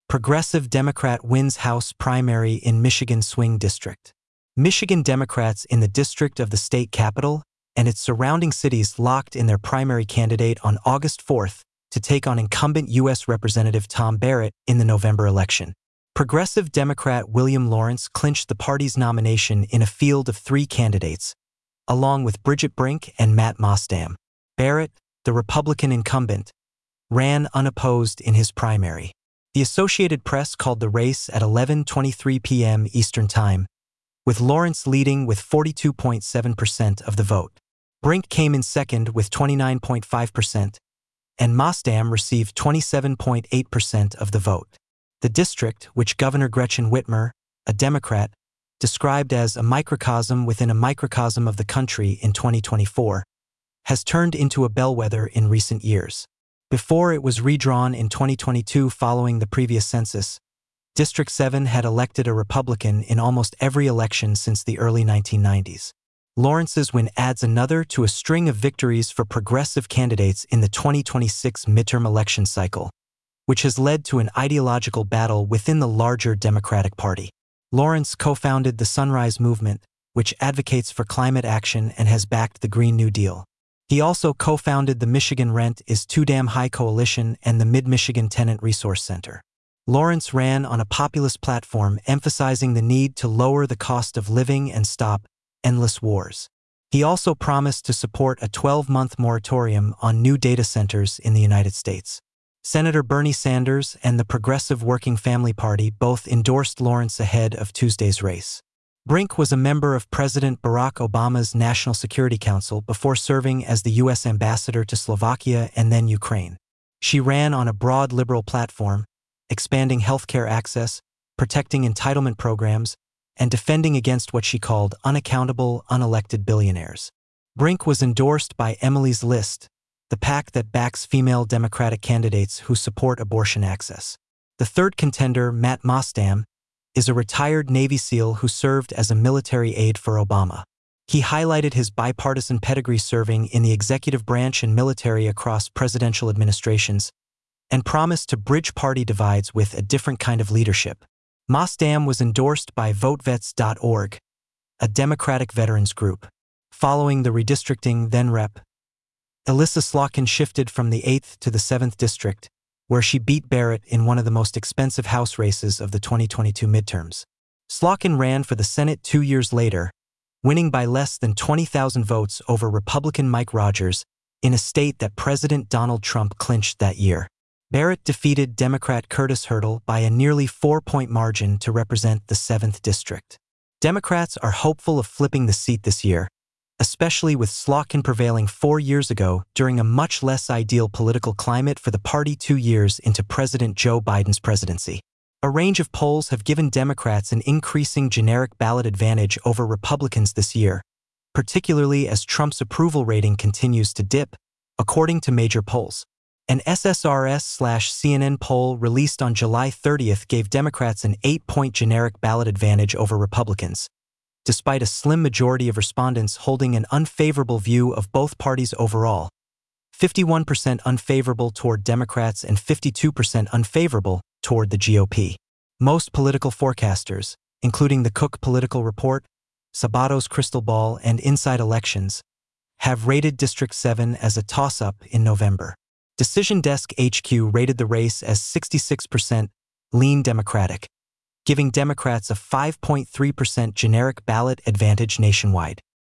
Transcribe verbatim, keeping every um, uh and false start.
Progressive Democrat wins House primary in Michigan swing district. Michigan Democrats in the district of the state capital and its surrounding cities locked in their primary candidate on August fourth to take on incumbent U S Representative Tom Barrett in the November election. Progressive Democrat William Lawrence clinched the party's nomination in a field of three candidates, along with Bridget Brink and Matt Mosdam. Barrett, the Republican incumbent, ran unopposed in his primary. The Associated Press called the race at eleven twenty-three p m Eastern Time, with Lawrence leading with forty-two point seven percent of the vote. Brink came in second with twenty-nine point five percent, and Mosdam received twenty-seven point eight percent of the vote. The district, which Governor Gretchen Whitmer, a Democrat, described as a microcosm within a microcosm of the country in twenty twenty-four, has turned into a bellwether in recent years. Before it was redrawn in twenty twenty-two following the previous census, District seven had elected a Republican in almost every election since the early nineteen nineties. Lawrence's win adds another to a string of victories for progressive candidates in the twenty twenty-six midterm election cycle, which has led to an ideological battle within the larger Democratic Party. Lawrence co-founded the Sunrise Movement, which advocates for climate action and has backed the Green New Deal. He also co-founded the Michigan Rent is Too Damn High Coalition and the Mid-Michigan Tenant Resource Center. Lawrence ran on a populist platform emphasizing the need to lower the cost of living and stop endless wars. He also promised to support a twelve-month moratorium on new data centers in the United States. Senator Bernie Sanders and the Progressive Working Family Party both endorsed Lawrence ahead of Tuesday's race. Brink was a member of President Barack Obama's National Security Council before serving as the U S ambassador to Slovakia and then Ukraine. She ran on a broad liberal platform, expanding healthcare access, protecting entitlement programs, and defending against what she called unaccountable, unelected billionaires. Brink was endorsed by Emily's List, the PAC that backs female Democratic candidates who support abortion access. The third contender, Matt Mosdam, is a retired Navy SEAL who served as a military aide for Obama. He highlighted his bipartisan pedigree serving in the executive branch and military across presidential administrations, and promised to bridge party divides with a different kind of leadership. Mosdam was endorsed by vote vets dot org, a Democratic veterans group. Following the redistricting, then Rep Elissa Slotkin shifted from the eighth to the seventh district, where she beat Barrett in one of the most expensive House races of the twenty twenty-two midterms. Slotkin ran for the Senate two years later, winning by less than twenty thousand votes over Republican Mike Rogers in a state that President Donald Trump clinched that year. Barrett defeated Democrat Curtis Hurdle by a nearly four-point margin to represent the seventh district. Democrats are hopeful of flipping the seat this year, especially with Slotkin prevailing four years ago during a much less ideal political climate for the party two years into President Joe Biden's presidency. A range of polls have given Democrats an increasing generic ballot advantage over Republicans this year, particularly as Trump's approval rating continues to dip, according to major polls. An S S R S/C N N poll released on July thirtieth gave Democrats an eight-point generic ballot advantage over Republicans, despite a slim majority of respondents holding an unfavorable view of both parties overall, fifty-one percent unfavorable toward Democrats and fifty-two percent unfavorable toward the G O P. Most political forecasters, including the Cook Political Report, Sabato's Crystal Ball, and Inside Elections, have rated District seven as a toss-up in November. Decision Desk H Q rated the race as sixty-six percent lean Democratic, giving Democrats a five point three percent generic ballot advantage nationwide.